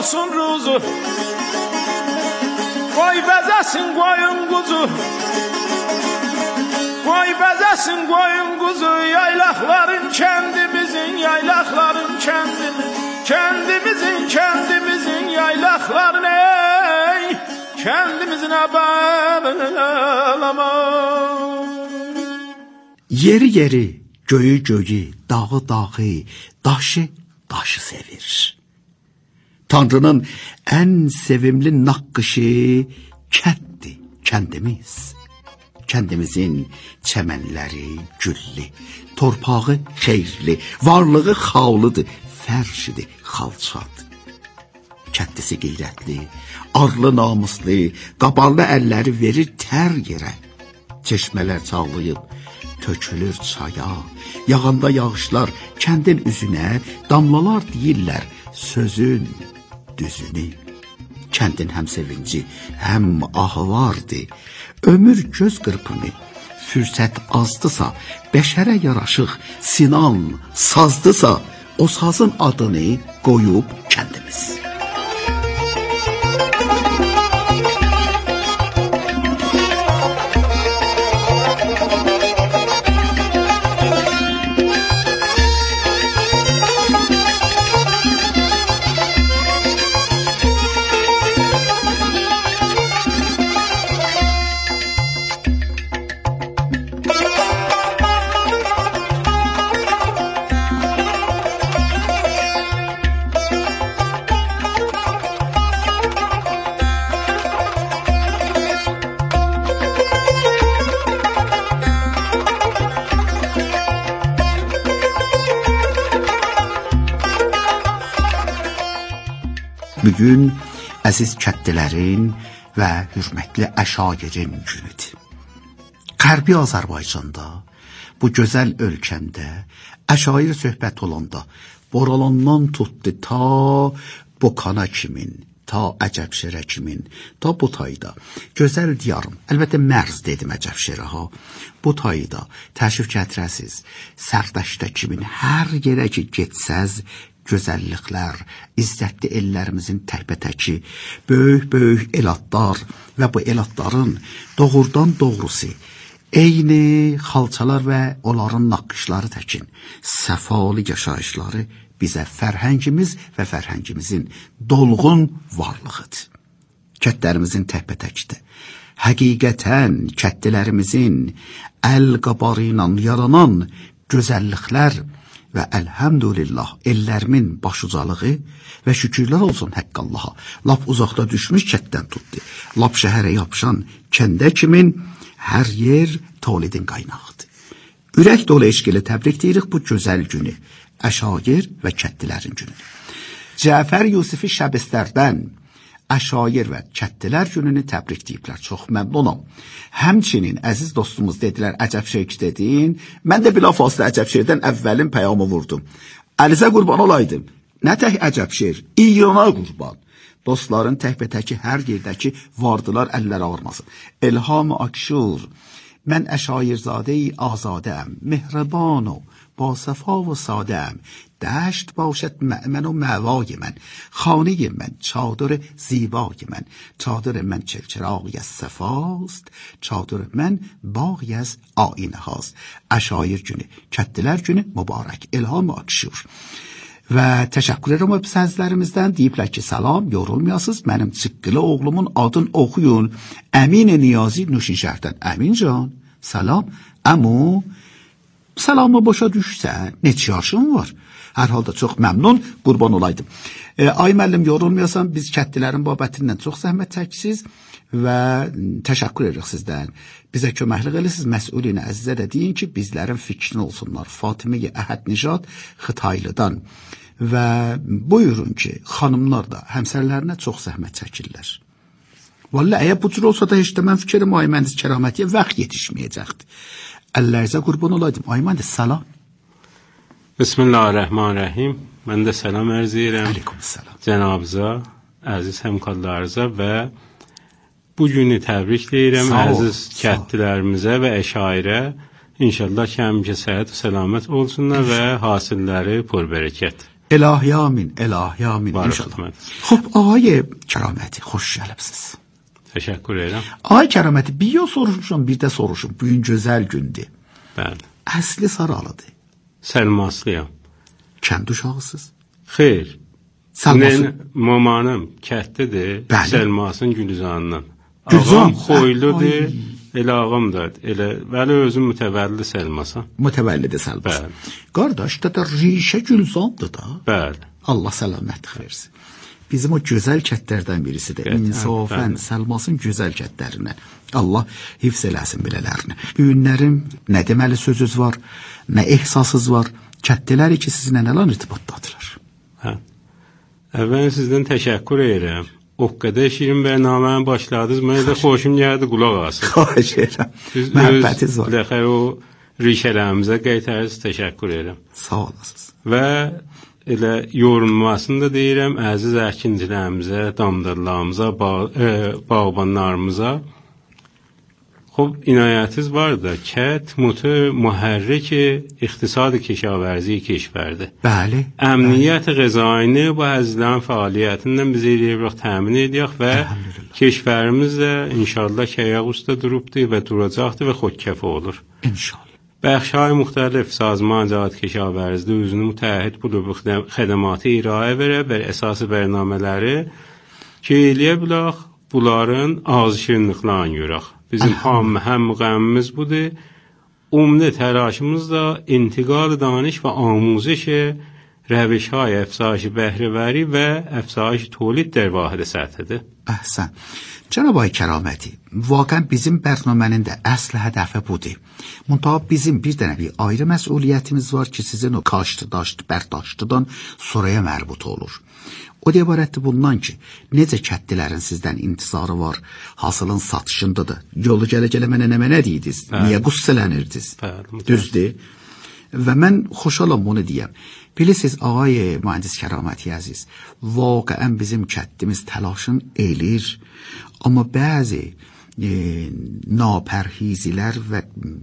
olsun ruzu. Qoy bəzəsin qoyun quzu. Qoy bəzəsin qoyun quzu. Yaylaqların kəndimizin, yaylaqların kəndimizin. Kendimizin yaylaqlarını ey, kendimizin bağlama. Yeri, göyü, dağı, daşı sevir. Tanrının en sevimli nakkışı kendimiz. Kendimizin çemenleri güllü, torpağı xeyirli, varlığı xavlıdır, fərşidir, xalçadır. Kəndisi qeyrətli, arlı namuslu, qabarlı əlləri verir tər yerə. Çeşmələr çağlayıb, tökülür çaya, yağanda yağışlar kəndin üzünə, damlalar deyirlər sözün düzünü. Kəndin həm sevinci, həm ahı vardı, ömür göz qırpını, fürsət azdısa, bəşərə yaraşıq, sinan, sazdısa, o sazın adını qoyub kəndimiz. Bugün əziz kətdilərin və hürmətli əşairin günüdür. Qərbi Azərbaycanda, bu gözəl ölkəmdə, əşair söhbət olanda, Boralandan tutdu ta Bokana kimin, ta Əcəbşirə kimin, ta Butayda, gözəl diyarım, əlbəttə Mərz dedim Əcəbşirə ha, Butayda, təşrif gətirəsiz, Sərdəşdə kimin, hər yerə ki getsəz, gözəlliklər, izzətli ellərimizin təkbətəki, böyük elatlar və bu elatların doğrudan doğrusu, eyni xalçalar və onların naqqışları təkin, səfalı yaşayışları bizə fərhəngimiz və fərhəngimizin dolğun varlığıdır. Kətlərimizin təkbətəkidir. Həqiqətən kətlərimizin əl qabarı ilə yaranan gözəlliklər və əlhəmdülillah ellərimin başucalığı və şükürlər olsun haqq Allaha. Lap uzaqda düşmüş kətdən tutdu. Lap şəhərə yapışan kəndə kimin hər yer tolidin qaynağıdır. Ürək dolu eşq ilə təbrik deyirik bu gözəl günü. Əşair və kətdilərin günü. Cəfər Yusifi Şəbistərdən əşair və kətdilər gününü təbrik deyiblər. Çox məmnunam. Həmçinin əziz dostumuz dedilər Əcəbşir dedin. Mən də bilafasılə Əcəbşirdən əvvəlin pəyamı vurdum. Əlizə qurban olaydım. Nə tək Əcəbşir, İrana qurban. Dostların təkbətəki hər yerdəki vardılar əllər ağırmasın. Elham-ı Akşur, mən əşairzadə-i azadəm, mehriban و با صفا و ساده‌ام دشت باشد مأمن و مأوای من خانه من چادر زیبای من چادر من چلچراغی از صفاست چادر من باغی از آینه هاست. Əşair günü, kətdilər günü mübarək. İlham-ı Akşur. Və təşəkkür edirəm o sənzlərimizdən. Deyiblər ki, salam, yorulmayasınız. Mənim çıqqılı oğlumun adını oxuyun. Əmin Niyazi Nuşinşəhərdən. Əmin can, salam. Əmu, salamı başa düşsən, neçə yaşın var? Hər halda çox məmnun, qurban olaydım. Ay müəllim, yorulmayasan, biz kətdilərin babətindən çox zəhmət çəksiniz və təşəkkür edirik sizdən. Bizə köməklik edirsiniz, məsulinə əzizə də deyin ki, bizlərin fikrini olsunlar. Fatime-i Əhəd Nijad Xitaylıdan və buyurun ki, xanımlar da həmsərlərinə çox zəhmət çəkirlər. Vallahi, əgər bu cür olsa da heç də mən fikrim ay mühəndis kəramətiyə vaxt yetişməyəcəkdir. Əllərinizə qurban olaydım. Ay mühəndis, salam. Bismillahirrahmanirrahim. Mən də salam ərz edirəm. Aleykümselam. Cənabıza, əziz həmkarlarınıza və bu günü təbrik edirəm əziz kətdilərimizə və əşairə. İnşallah ki, həmişə səhət və səlamət olsunlar və hasilləri pürbərəkət. الهیامین inşallah. خب آقای کرامتی خوش gəlibsiz. Təşəkkür edirəm. Ay Kəraməti, bir yol soruşmuşam, bir də soruşum. Bu gün gözəl gündür. Bəli. Əsli Saralıdır. Səlmaslıyam. Kənd uşağısınız? Xeyr. Səlması. Mamanım kətdidir. Bəli. Səlmasın Gülzanından. Gülzan. Ağam xoyludur. Elə ağam da. Elə bəli özüm mütəvəllid Səlmasan. Mütəvəllid Səlmas. Bəli. Qardaş da rişə Gülzandır da. Bəli. Allah səlamət versin. Bizim o gözəl kətlərdən birisidir. İnsafən Səlmasın gözəl kətlərindən. Allah hifz eləsin belələrini. Bu günlərin nə deməli sözünüz var, nə ehsasınız var. Kətlər ki sizinlə nə irtibatdadılar. Hə. Əvvələn sizdən təşəkkür edirəm. O qədər şirin bərnaməyə başladınız. Mənə də xoşum gəldi qulaq asın. Xahiş edirəm. Məhəbbətiniz var. Dəxər o rişələrimizə qaytarız, təşəkkür edirəm. Sağ olasınız. Və elə yorulmasını da deyirəm əziz əkinçilərimizə, damdarlarımıza, bağbanlarımıza. خب inayətiniz var da kət mühərrik iqtisad kişavarzi kişvərdir. Bəli. Əmniyyət qəzaini bu əzizlərin fəaliyyətindən biz eləyirik, təmin edirik və kişvərimiz də inşallah kəyaq üstə durubdur və duracaqdır və xodkəfi olur. İnşallah. Bəxşay müxtəlif sazman cəhət kişavarzidə özünü mütəhid bulubu xədəmatı irayə verə və əsası bərnamələri ki eləyə bilək bunların ağzı şirinliklərini görək. Bizim həm müqəmmimiz budur. Umumi təlaşımız da intiqal danış və amuzиш rəviş-های افزایش بهره‌وری və افزایش tolid در واحد سطحidir. Əhsən. Cənab Ay Kəraməti, vaqən bizim bərnamənin də əsl hədəfi budur. Müntəha bizim bir dənə bir ayrı məsuliyyətimiz var ki, sizin o kaştı, daştı, bərdaştıdan sonraya mərbut olur. O da ibarətdir bundan ki, necə kətdilərin sizdən intizarı var, hasılın satışındadır. Yolu gələ-gələ mənə deyirdiniz, niyə qüssələnirdiniz? Düzdür. Və mən xoşalam onu deyəm. Bilirsiniz, ağay mühendis Kəraməti əziz, vaqəən bizim kəddimiz təlaşın elir, amma bəzi napərhizilər və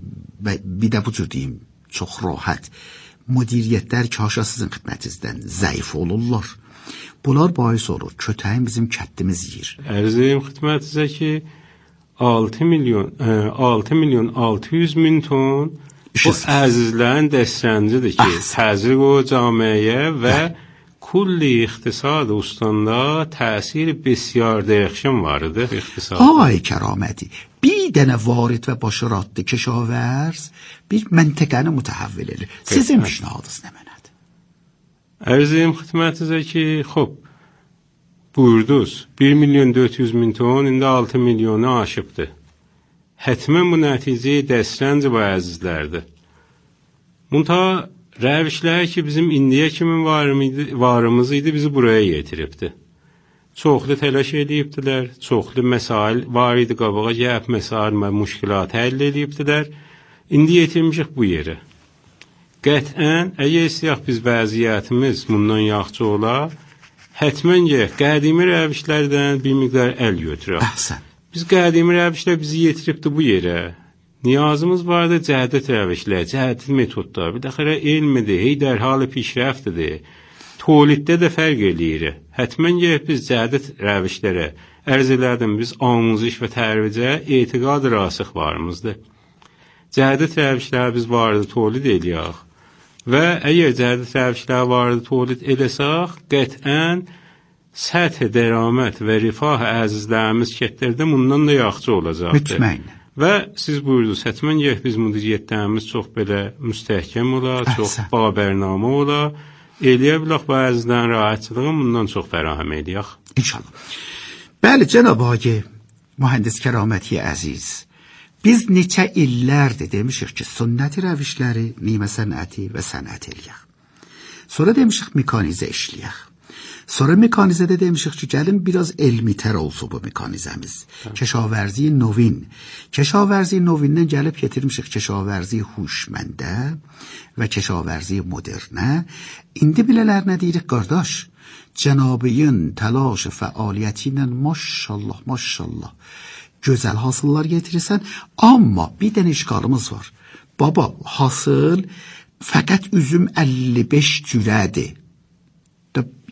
bir də bu cür deyim, çox rahat müdiriyyətlər ki, haşa sizin xidmətinizdən zəif olurlar. Bunlar bahis olur, kötəyin bizim kəddimiz yiyir. Ərzəyim xidmətinizə ki, 6 milyon 600 min ton bu əzizlərin dəstəncidir ki, təzyiq o camiəyə və kulli iqtisad ustandə təsir bəsyar dəyişən vardır iqtisad. Ay Kəraməti, bir dənə varid və başıratlı kişavərz bir məntəqəni mütəhəvvil edir. Sizin pişnahadınız nə mənədir? Ərzəyim xidmətinizə ki, xop, buyurdunuz, 1 milyon 400 min ton, indi 6 milyonu aşıbdır. Hətmən bu nəticəyə dəstənci bu əzizlərdir. Muntaha rəvişlər ki, bizim indiyə kimin varımız idi, bizi buraya yetiribdir. Çoxlu təlaş edibdilər, çoxlu məsail var idi, qabağa gəlib məsail və müşkilat həll edibdilər. İndi yetirmişik bu yerə. Qətən, əgər istəyək biz vəziyyətimiz bundan yaxşı ola, hətmən gələk, qədimi rəvişlərdən bir miqdar əl götürək. Əhsən. Biz qədimi rəvişlər bizi yetiribdir bu yerə. Niyazımız vardı cəhdət rəvişlər, cəhdət metodlar. Bir dəxərə elmidir, hey dərhalı pişrəftidir. Toliddə də fərq eləyir. Hətmən gələk biz cəhdət rəvişlərə ərz elədim, biz amuziş və tərvicə etiqad rasix varımızdır. Cəhdət rəvişlər biz vardı tolid eləyək. Və əgər cəhdət rəvişlər vardı tolid eləsək, qətən səth dəramət və rifah əzizlərimiz kətlərdə bundan da yaxşı olacaqdır. Mütməyin. Və siz buyurdunuz, hətmən gələk biz müdiriyyətlərimiz çox belə müstəhkəm ola, çox babərnamə ola, eləyə bilək bu əzizlərin rahatçılığın bundan çox fərahəm eləyək. İnşallah. Bəli, cənab ağay, mühendis Kəraməti əziz, biz neçə illərdir demişik ki, sünnəti rəvişləri, nimə sənəti və sənət eləyək. Sonra demişik mekanizə işləyək. Sonra mekanizədə demişik ki, gəlin biraz elmitər olsun bu mekanizəmiz. Keşavarzi novin. Keşavarzi novindən gəlib getirmişik keşavarzi huşməndə və keşavarzi modernə. İndi bilələr nə deyirik qardaş? Cənabiyin təlaş fəaliyyəti ilə maşallah gözəl hasıllar getirirsən, amma bir dənə işgalımız var. Baba, hasıl fəqət üzüm 55 cürədir.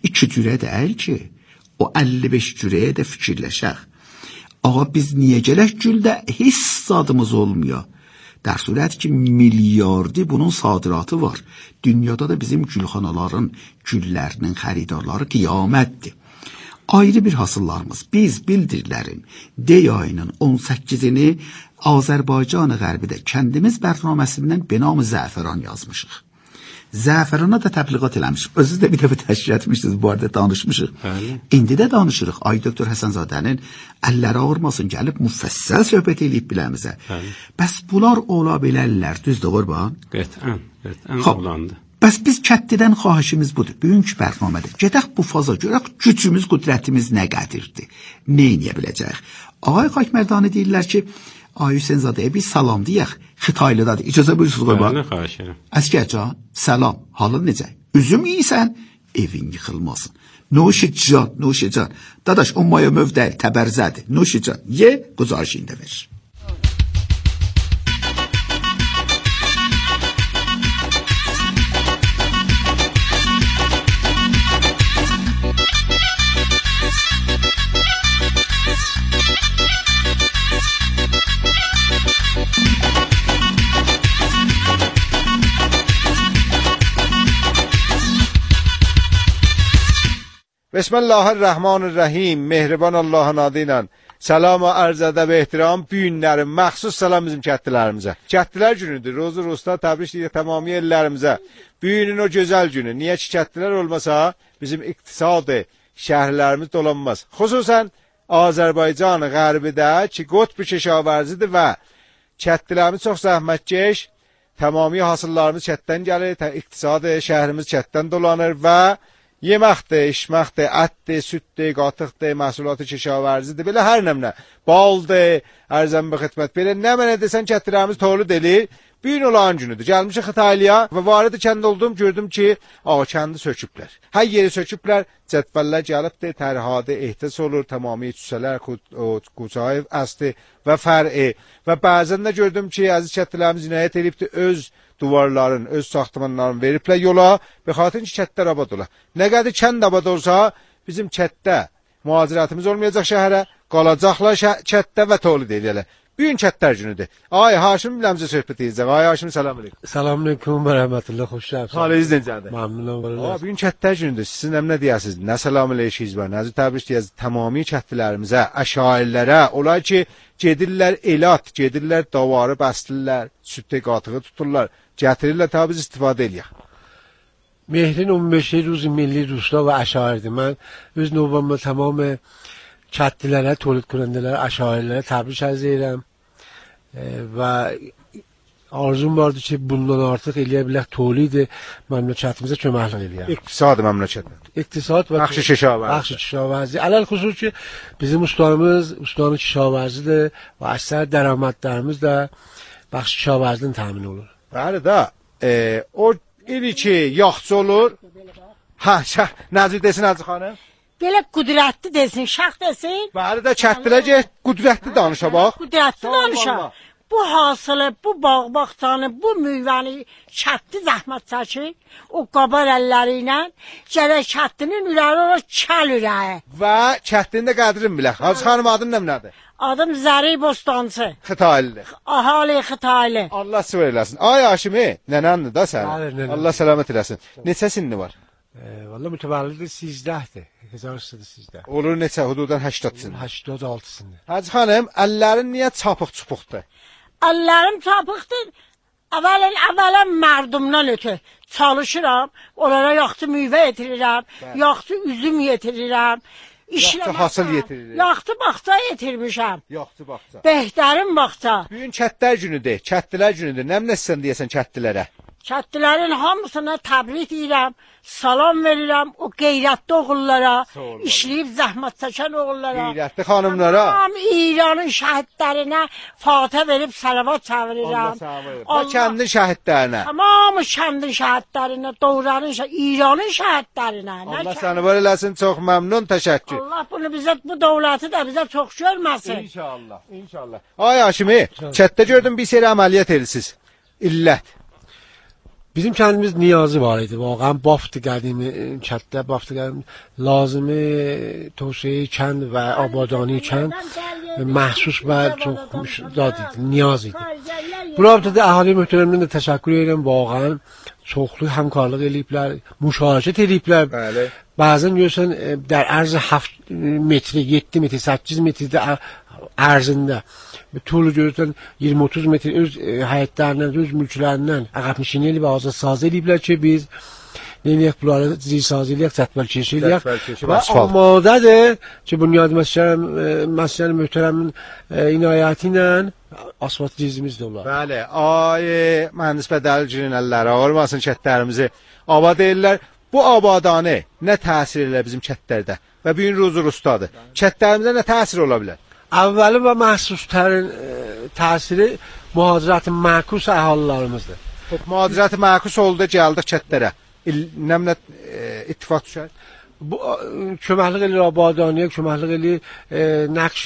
2 cürə deyil ki, o 55 cürəyə də fikirləşək. Ağa biz niyə gələk güldə heç zadımız olmuyor? Der surət ki, milyardi bunun sadiratı var. Dünyada da bizim gülxanaların, güllərinin xəridarları qiyamətdir. Ayrı bir hasıllarımız. Biz bildirilərin dey ayının 18'ini Azərbaycan-ı Qərbidə kəndimiz bərnaməsindən Benam-ı Zəfəran yazmışıq. Zəfərana da təbliğat eləmişik. Özünüz də bir dəfə təşkil etmişsiniz, bu arada danışmışıq. İndi də danışırıq. Ay Doktor Həsənzadənin əlləri ağırmasın, gəlib müfəssəl söhbət eləyib biləmizə. Bəs bunlar ola bilərlər, düzdür Qurban? Qətən olandı. Bəs biz kətdidən xahişimiz budur. Bugünkü bərnamədə gedək bu faza görək, gücümüz, qüdrətimiz nə qədərdir? Nə eləyə biləcəyik? Ağay Xakmərdanı deyirlər ki, Ay Hüseynzadəyə bir salam deyək, Xitaylıdadır. İcazə buyursunuz Qurban. Nə xahiş edirəm. Əsgərcan, salam, halın necə? Üzüm yiysən, evin yıxılmasın. Nuşican, Nuşican. Dadaş, o maya möv deyil, təbərzədir. Nuşican, ye, quzarışını da verir. Bismillahirrahmanirrahim. Mehriban Allah'ın adıyla salam arz edeb ehtiram büyünlərim, məxsus salam bizim kətdilərimizə. Kətdilər günüdür. Rozu Rus'ta təbrik edir tamami ellərimizə. Büyünün o gözəl günü. Niyə ki kətdilər olmasa bizim iqtisadı şəhərlərimiz dolanmaz. Xüsusən Azərbaycan Qərbidə ki qutb keşavarzidir və kətdilərimiz çox zəhmətkeş. Tamami hasıllarımız kətdən gəlir, iqtisadı şəhrimiz kətdən dolanır və yeməkdir, içməkdir, ətdir, sütdir, qatıqdır, məhsulatı keşavarzidir, belə hər nəmlə. Baldır, ərzəm bir xidmət. Belə nə mənə desən kətdirlərimiz toğlu delir. Bir gün olan günüdür. Gəlmişik Xitaylıya və varıdı kənd oldum, gördüm ki, kəndi söküblər. Hər yeri söküblər, cədvəllər gəlibdir, tərhadı, ehtiyac olur, tamami çüsələr, qucayıb, əsdi və fər'i. Və bəzən də gördüm ki, əziz kətdirlərimiz inayət edibdir, öz duvarların, öz saxtamanlarını veriblər yola və xatir ki, kətdlər abad ola. Nə qədər kənd abad olsa, bizim kətdə mühacirətimiz olmayacaq şəhərə, qalacaqlar kətdə və toğlu deyirlər. Bugün kətdər günüdür. Ay Haşim biləmizə söhbət edəcək. Ay Haşim salam aleyküm. Salam aleyküm və rəhmətullah, xoş gəlibsiniz. Halınız necədir? Məmnunam vallahi. Bugün kətdər günüdür. Sizin nə deyəsiniz? Nə salam aleyküz var? Nəzir təbrik deyəsiniz tamami kətdilərimizə, əşairlərə. Olar ki, gedirlər elat, gedirlər davarı bəstirlər, sütdə qatığı tuturlar, gətirirlər tabi biz istifadə eləyək. Mehrin 15 روز milli روستا və əşairdir. Mən öz növbəmdə tamam kətdilərə, tolid کنندələrə, əşairlərə təbrik arz edirəm. Və arzum vardı ki, bundan artıq eləyə bilək tolid məmləkətimizə köməklik eləyək. İqtisad məmləkətin. İqtisad və Bəxşi Keşavarzi. Bəxşi Keşavarzi. Əlal xüsus ki, bizim ustanımız ustanı Keşavarzidir və əksər dərəmətlərimiz də Bəxşi Keşavarzidən təmin olur. Bəli də, o ili ki, yaxçı olur. Nəzir desin Hacı xanım? Belə qüdrətli desin, şax desin. Bəli də kətdilə get, qüdrətli danışa bax. Qüdrətli danışa. Bu hasılı, bu bağ-bağçanı, bu müyvəni kətdi zəhmət çəkir. O qabar əlləri ilə gərək kətdinin ürəyi o kəl ürəyi. Və kətdinin də qədrini bilək. Hacı xanım adın nədir? Adım Zəri Bostancı. Xitaylı. Ahali Xitaylı. Allah sıvır eləsin. Ay Haşimi, nənəndir da sən. Bəli, nənəm. Allah səlamət eləsin. Neçə sinni var? Vallahi mütəvəllidi 13-dir. 1313. Olur neçə? Hududan 80 sinni. 86-sındır. Hacı xanım, əllərin niyə çapıq-çupuqdur? Əllərim çapıqdır. Əvvələn mərdumdan ötür. Çalışıram, onlara yaxşı müyvə yetirirəm, yaxşı üzüm yetirirəm. Yaxşı hasıl yetirirəm. Yaxşı bağça yetirmişəm. Yaxşı bağça. Behtərin bağça. Bugün kətdilər günüdür, kətdilər günüdür. Nəmləsən deyəsən kətdilərə? Kətdilərin hamısına təbrik edirəm, salam verirəm o qeyrətli oğullara, işləyib zəhmət çəkən oğullara. Qeyrətli xanımlara. Tamam İranın şəhidlərinə fatihə verib salavat çevirirəm. Və kəndin şəhidlərinə. Tamam kəndin şəhidlərinə, Doğranın İranın şəhidlərinə. Allah səni var eləsin, çox məmnun, təşəkkür. Allah bunu bizə, bu dövləti də bizə çox görməsin. İnşallah, inşallah. Ay Haşimi, kətdə gördüm bir seri əməliyyat edirsiniz. İllət. Bizim kendimiz niyazı var idi. Vaقعا bafdı qədimi kənddə, bafdı qədimi lazımı توسعه kənd və abadani kənd محسوس və çox zad idi, niyaz idi. Bu rabitədə əhali möhtərəmdən də təşəkkür edirəm. Vaقعا çoxlu həmkarlıq eləyiblər, müşahidə ediblər. Bəli. Bazen görürsən در عرض 7 metr, 7 metr, 8 metrdə ərzində طول görürsən 20-30 metr öz həyətlərindən, öz mülklərindən əqəbnişini eləyib, azad sazı eləyiblər ki, biz neyək bunları zilsazı eləyək, cətvəlkeşi eləyək və amadədir ki, Bünyad Məscid Möhtərəmin inayəti ilə asfalt cizimiz də olar. Bəli, ay mühəndis Bədəlgilin əlləri olmasın kətlərimizi abad edirlər. Bu abadanə nə təsir edir bizim kətlərdə və bu gün Ruzu Rustadır. Kətlərimizdə nə təsir ola bilər? Əvvəli və məhsuslərin təsiri mühacirət məkus əhalilərimizdir. Mühacirət məkus oldu, gəldik kətlərə. Nəmnə ittifaq düşər? Bu köməklik eləyir abadaniyə, köməklik eləyir nəqş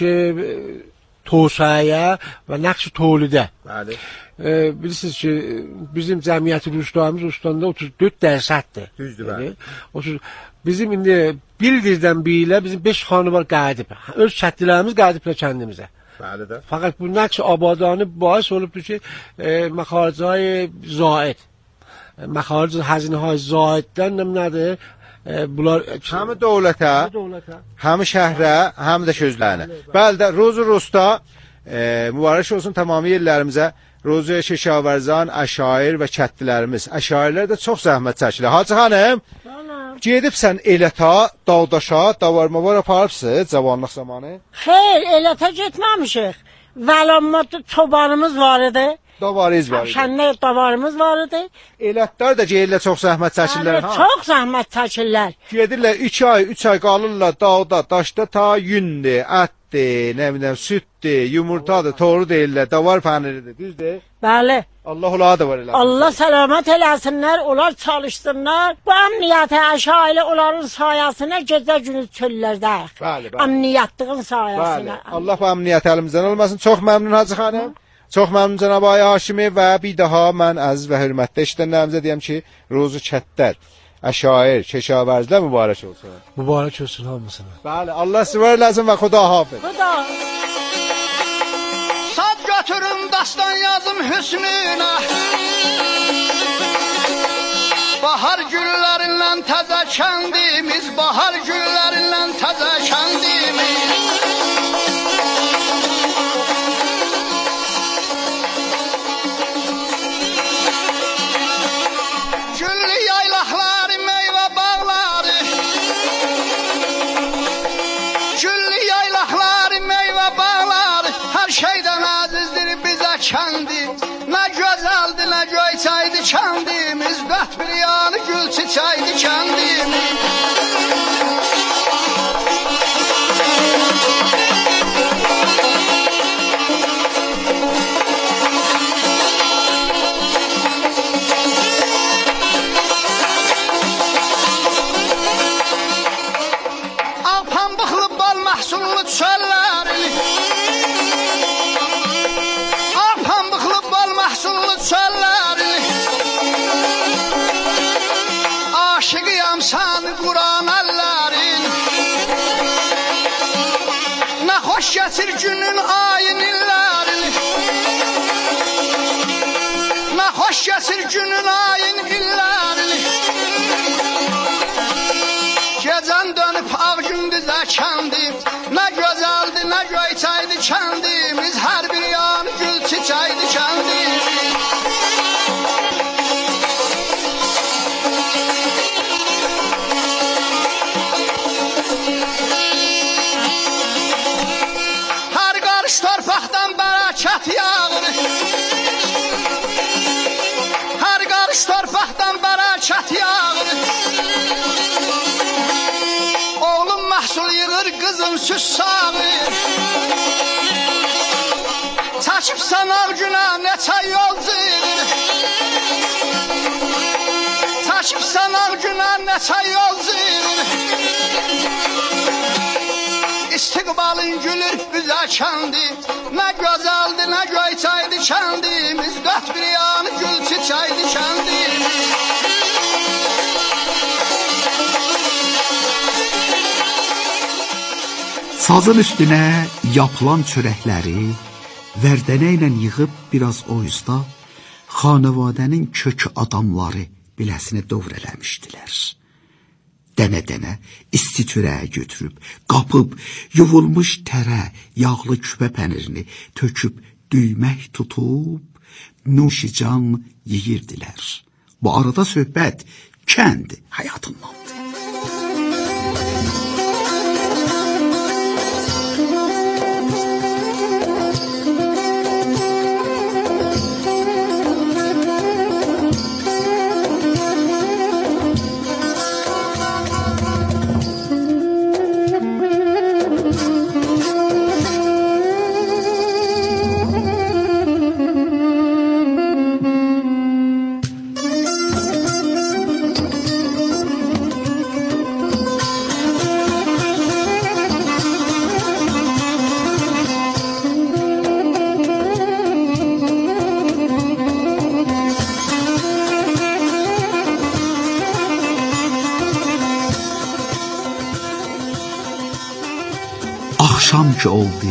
توسعه və nəqş tolidə. Bəli. Bilirsiniz ki, bizim cəmiyyəti Rustamız Ustandə 34%-dir. Düzdür, bəli. Bizim indi Bildirdən bilə bizim 5 xanı var qayıdıb. Öz kəndlilərimiz qayıdıblar kəndimizə. Bəli də. Fəqət bu nəqş abadani باعث olubdur ki, məxaricay zaid. Məxaric həzinəهای zaiddən nədir? Bunlar həm dövlətə, həm şəhrə, həm də közlərinə. Bəli də Ruzu Rusta mübarək olsun tamamı yerlərimizə. Ruzuya Keşavarzan, əşair və kətlilərimiz. Əşairlər də çox zəhmət çəkilir. Hacı xanım, gedibsən Elətə, Dağdaşa, davarma var aparıbsınız cavanlıq zamanı? Xeyr, Elətə getməmişik. Vəlamma çobanımız var idi. Davarız var idi. Şənlə davarımız var idi. Elətlər də gəlirlər çox zəhmət çəkirlər. Çox zəhmət çəkirlər. Gedirlər 2 ay, 3 ay qalırlar dağda, daşda ta yündür, ətdir, nə biləm, süddür, yumurtadır, toru deyirlər, davar pəniridir, düzdür? Bəli. Allah onlara da var elə. Allah səlamət eləsinlər, onlar çalışsınlar. Bu əmniyyətə əşailə onların sayəsində gecə günü çöllerdəyik. Bəli, bəli. Əmniyyətliyinin sayəsində. Bəli. Allah bu əmniyyət əlimizdən olmasın. Çox məmnun Hacı xanım. Çox məmnun cənab Ay Haşimi və bir daha mən əziz və hörmətli eşidənlərimizə deyəm ki, Ruzu Kətlər, əşair, Keşavarzlar mübarək olsun. Mübarək olsun hamısına. Bəli, Allah sizə eləsin və Xuda hafiz. Xuda. Sad götürün dastan yazım hüsnünə. Bahar güllərindən təzə kəndimiz, bahar güllərindən təzə kəndimiz. Güllü yaylaqları, meyvə bağları. Güllü yaylaqları, meyvə bağları. Hər şeydən əzizdir bizə kəndi. Nə gözəldir, nə göyçəydi kəndimiz. Dörd bir yanı gül çiçəkdi kəndimiz. Məhsullu çöllərini Pambıqlı bal məhsullu çöllərini Aşıqıyam sən Quran əllərin Nə xoş gətir günün ayın illərini Nə xoş gətir günün ayın illərini Gecən dönüb ağ gündüzə kəndim Nə gözəldir, nə göyçəkdi kəndimiz Hər bir yanı gül çiçəkdi kəndimiz Hər qarış torpaqdan bərəkət yağır Hər qarış torpaqdan bərəkət yağır Məhsul yığır qızım süs sağır Çəkibsən ağ günə neçə yol zıyır Çəkibsən ağ günə neçə yol zıyır İstiqbalın gülür bizə kəndi Nə gözəldir, nə göyçəkdi kəndimiz Dörd bir yanı gül çiçəkdi kəndimiz Sazın üstünə yapılan çörəkləri vərdənə ilə yığıb biraz o yüzdə xanavadənin kök adamları biləsini dövr eləmişdilər. Dənə-dənə isti çörəyi götürüb, qapıb, yuvulmuş tərə, yağlı küpə pənirini töküb, düymək tutub, nuşican yeyirdilər. Bu arada söhbət kənd həyatındandır. Axşam ki oldu,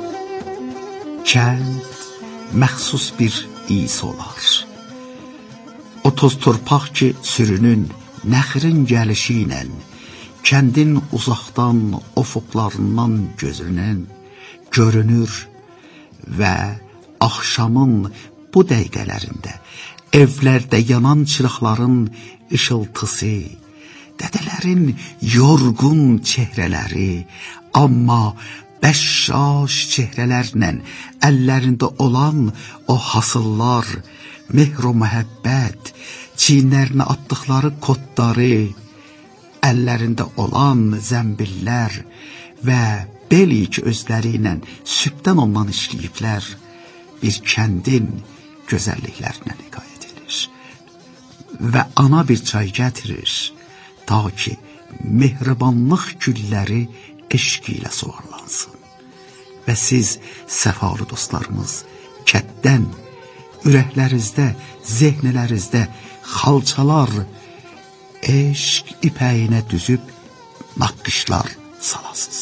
kənd məxsus bir is olar. O toz torpaq ki sürünün nəxrin gəlişi ilə, kəndin uzaqdan ofuqlarından gözünün görünür və axşamın bu dəqiqələrində evlərdə yanan çıraqların ışıltısı, dədələrin yorğun çehrələri, amma bəşşaş çehrələrlə əllərində olan o hasıllar, mehr o məhəbbət, çiyinlərinə atdıqları kotları, əllərində olan zəmbillər və beli ki özləri ilə sübdən ondan işləyiblər, bir kəndin gözəlliklərinə hiqayət edir. Və ana bir çay gətirir, ta ki mehribanlıq gülləri eşq ilə suvarlansın. Və siz səfalı dostlarımız kətdən, ürəklərinizdə, zehnlərinizdə xalçalar eşq ipəyinə düzüb naqqışlar salasız.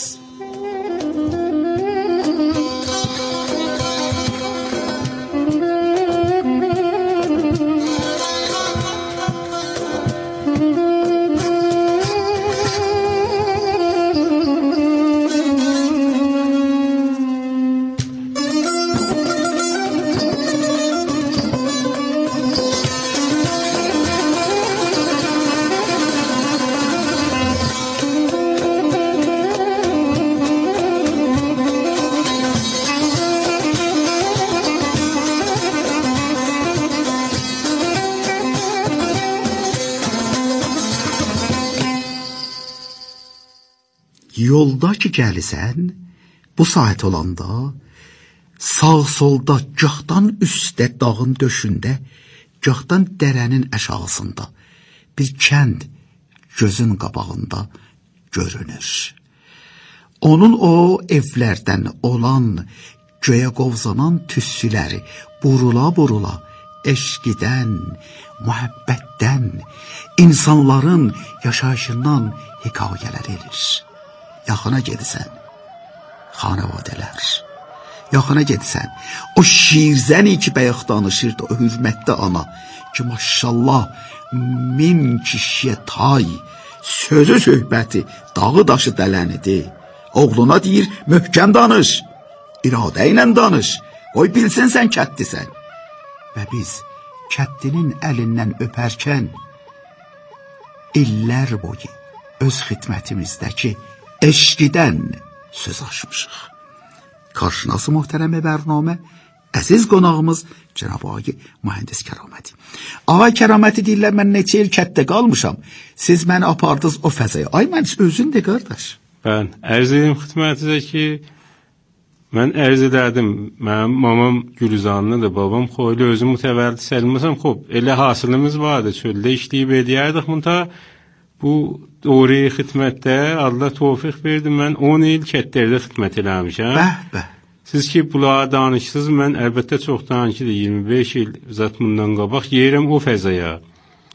Yolda ki gəlisən, bu saat olanda, sağ-solda, gahdan üstdə dağın döşündə, gahdan dərənin əşağısında bir kənd gözün qabağında görünür. Onun o evlərdən olan göyə qovzanan tüssüləri burula-burula eşqidən, mühəbbətdən, insanların yaşayışından hekayələr edir. Yaxına gedisən, xanavadələr. Yaxına gedisən, o şirzəni ki bayaq danışırdı, o hürmətli ana ki maşallah 1000 kişiyə tay, sözü söhbəti, dağı daşı dələnidir. Oğluna deyir, möhkəm danış, iradə ilə danış, qoy bilsin sən kətdisən. Və biz kəddinin əlindən öpərkən, illər boyu öz xidmətimizdəki eşqidən söz açmışıq. Qarşınası möhtərəm bərnamə, əziz qonağımız Cənab Ağay Mühəndis Kəraməti. Ağay Kəraməti deyirlər, mən neçə il kətdə qalmışam, siz məni apardınız o fəzaya. Ay, mən özün de, qardaş. Mən ərz edim xidmətinizə ki, mən ərz edərdim, mənim mamam Gülüzanlıdır, babam xoylu, özüm mütəvəllid səlməsəm, elə hasılımız vardı, çöldə işləyib ediyərdik, müntə bu doğru xidmətdə Allah tövfiq verdi, mən 10 il kətlərdə xidmət eləmişəm. Bəh. Siz ki, bunlara danışsınız, mən əlbəttə çoxdan ki, 25 il zat bundan qabaq yerim o fəzaya.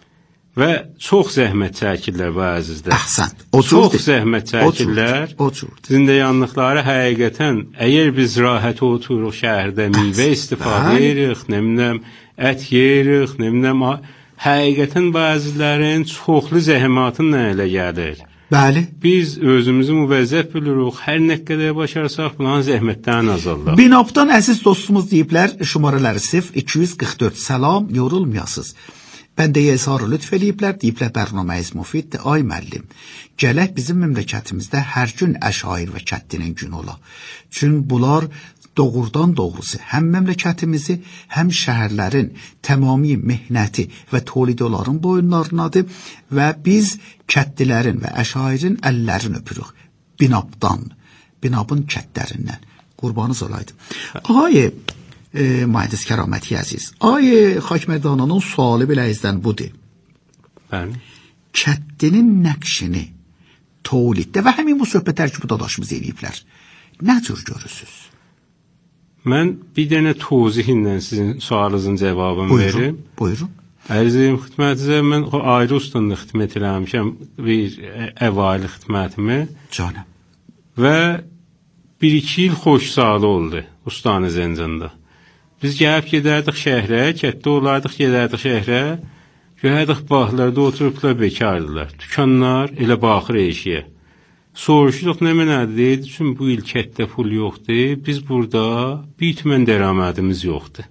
və çox zəhmət çəkirlər bəzizdə. Əhsən. Çox zəhmət çəkirlər. Zindəyanlıqları həqiqətən, əgər biz rahat oturuq şəhərdə, meyvə istifadə edirik, nə bilim, ət yeyirik, nə bilim, həqiqətən bəzilərin çoxlu zəhmətin nə ilə gəlir. Bəli. Biz özümüzü müvəzzəf bilirik, hər nə qədər başarsaq, bunların zəhmətdən azaldıq. Binabdan əziz dostumuz deyiblər, şumarələri 0244, salam, yorulmayasınız. Bəndəyə izharı lütf eləyiblər, deyiblər, bərnaməyiz müfiddir, ay müəllim. Gələk bizim məmləkətimizdə hər gün əşair və kəddinin günü ola. Çünki bunlar doğrudan doğrusu həm məmləkətimizi, həm şəhərlərin tamami mehnəti və tolidoların boyunlarındadır və biz kəddilərin və əşairin əllərini öpürük. Binabın kəddlərindən. Qurbanız olaydı. Ay Mühəndis Kəraməti əziz, ay Xakmərdananın sualı belə izlən budur. Bəli. Kəddinin nəqşini toliddə və həmin bu söhbətlər ki, bu dadaşımız eləyiblər. Nə cür görürsünüz? Mən bir dənə tozihlə sizin sualınızın cavabını verim. Buyurun. Ərzəyim xidmətinizə, mən ayrı ustandə xidmət eləmişəm, bir əvaylı xidmətimi. Canım. Və 1-2 il xoş salı oldu ustanı Zəncanda. Biz gəlib gedərdik şəhrə, kətdə olardık, gedərdik şəhrə, görərdik bağlarda oturublar bekardılar. Dükanlar elə baxır eşiyə. Soruşduq nə mənədir, deyildi, çünki bu il kətdə pul yoxdur, biz burada bir tümən dəramədimiz yoxdur.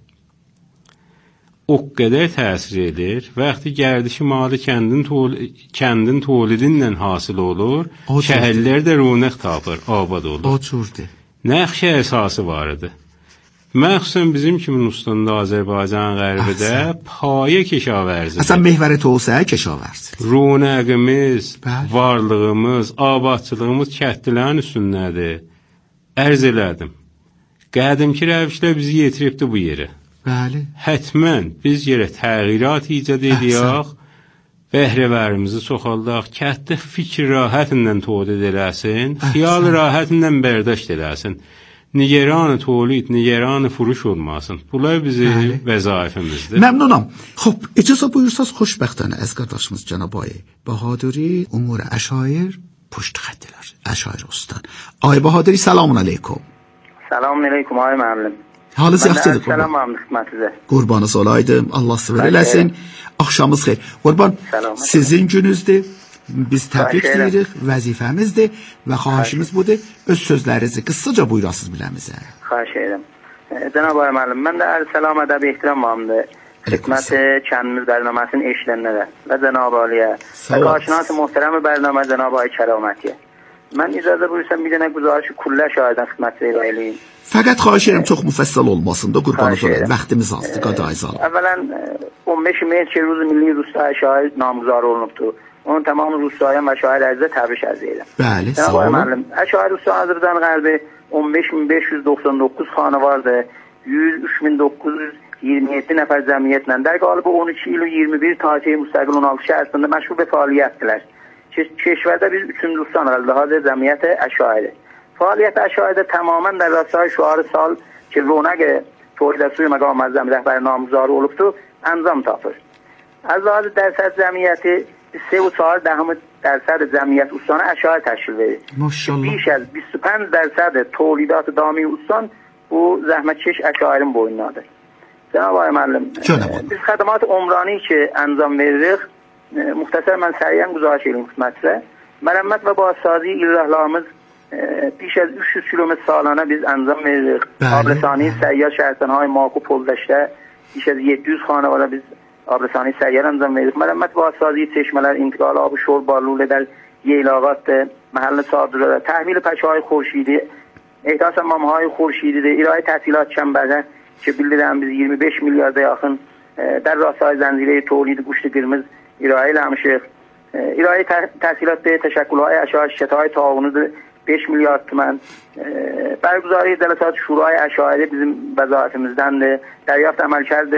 O qədər təsir edir, vaxtı gərdişi malı kəndin tolidinlə hasil olur, şəhərlər də rönaq tapır, abad olur. O cürdir. Nəxşə əsası var idi. Məxsusən bizim kimin ustandə Azərbaycan qərbidə payə keşavərzidir. Əsən mehvərət olsa keşavərzidir. Rönəqimiz, varlığımız, abadçılığımız kətdilərin üstündədir. Ərz elədim. Qədimki rəvişlər bizi yetiribdi bu yerə. Bəli. Hətmən biz yerə təğyirat icad ediyək, bəhrəvərimizi çoxaldaq, kətdə fikir rahatından tolid eləsin, xiyal rahatından bərdaşt eləsin. Nigeranı tolid, nigeranı furuş olmasın. Bunlar bizim vəzaifimizdir. Məmnunam. Xoş, icazə buyursaz xoşbəxtənə əz qardaşımız Cənab Bahadiri umur əşair puşt xəttlər. Əşair ustan. Ay Bahadiri, selamun aleyküm. Selamun aleyküm ay müəllim. Halınız yaxşıdır. Salam müəllim xidmətinizə. Qurbanınız olaydım. Allah sizə eləsin. Axşamınız xeyir. Qurban, sizin gününüzdür. Biz təbrik edirik, vəzifəmizdir və xahişimiz budur. Öz sözlərinizi qısaca buyurasınız biləmizə. Xahiş edirəm. Cənab ay müəllim, mən də salam ədəb ehtiram varımdır. Xidməti kəndimiz bərnaməsinin eşlənlərə və Cənab Aliyə və qarşınası muhterəm bərnamə Cənab ay Kəramətiyə. Mən icazə buyursam bir dənə güzarışı kullə şahiddən xidməti eləyim. Fəqət xahiş edirəm çox müfəssəl olmasın da qurbanınız olayım. Vaxtımız azdır, qadağız alın. Əvvələn 15 mərc Ruzi Milli Rusya şahid namgüzar olunubdur. Onun tamamı Rusiyaya və şair ərzə təbrik ərz edirəm. Bəli, sağ olun. Əşair Rusiya Azərbaycan qərbi 15599 xanı vardı. 103.927 nəfər cəmiyyətlə də qalibi 12 il 21 tarixi müstəqil 16 şəhərində məşğul və fəaliyyətdilər. Keşvərdə biz 3-cü ustan qaldı cəmiyyəti əşairi. Fəaliyyət əşairdə tamamən در راستای شعار سال که رونق تولید سوی مقام معظم رهبر نامگذاری olubdu انجام tapır. از لحاظ درصد جمعیتی 3.4% جمعیت استان اشایر تشکیل verir. بیش از 25% تولیدات دامی استان bu zəhmətkeş əşairin boyundadır. Cənab ay müəllim, biz xədəmat umrani ki anzam veririk, muxtəsər mən səriyyən güzariş edeyim xidmətinizə. Mərəmmət və bazsazı illərlərimiz بیش از 300 kilometr salana biz anzam veririk. Abrasani səyyar şəhərstanهای Makub Poldaşdə بیش از 700 xanəvadə biz abrasani səyyar anzam veririk. Mərəmmət bazsazı çeşmələr, intiqal abı şor barlulə در ییلاقات محل صادرات تحویل پچه‌های خورشیدی احداث مامهای خورشیدی ارائه تحصیلات چنبرده که bildirəm biz 25 milyarda yaxın در راستای زنجیره تولید گوشت قرمز ارائه eləmişik. ارائه تحصیلات به تشکل‌های اشاعر شرکت‌های تعاونی 5 میلیارد تومان برگزاری جلسات شورای اشاعره bizim vəzifəmizdəndir. Dəریافت əməlkar